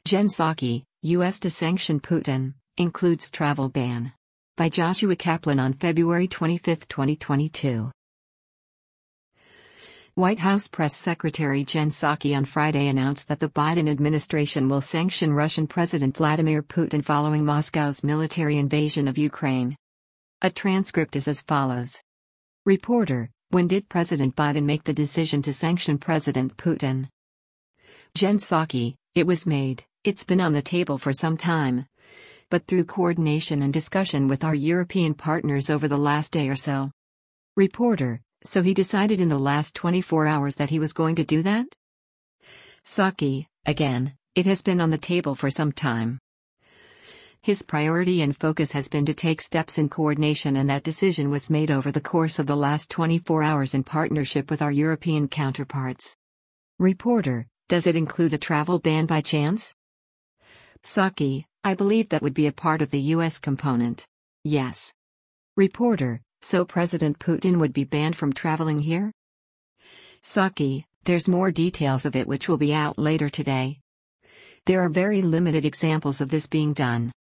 Jen Psaki, U.S. to sanction Putin, includes travel ban. By Joshua Kaplan on February 25, 2022. White House Press Secretary Jen Psaki on Friday announced that the Biden administration will sanction Russian President Vladimir Putin following Moscow's military invasion of Ukraine. A transcript is as follows. Reporter: when did President Biden make the decision to sanction President Putin? Jen Psaki: it was made, it's been on the table for some time. But through coordination and discussion with our European partners over the last day or so. Reporter: so he decided in the last 24 hours that he was going to do that? Psaki: again, it has been on the table for some time. His priority and focus has been to take steps in coordination, and that decision was made over the course of the last 24 hours in partnership with our European counterparts. Reporter: does it include a travel ban by chance? Psaki: I believe that would be a part of the U.S. component. Yes. Reporter: so President Putin would be banned from traveling here? Psaki: there's more details of it which will be out later today. There are very limited examples of this being done.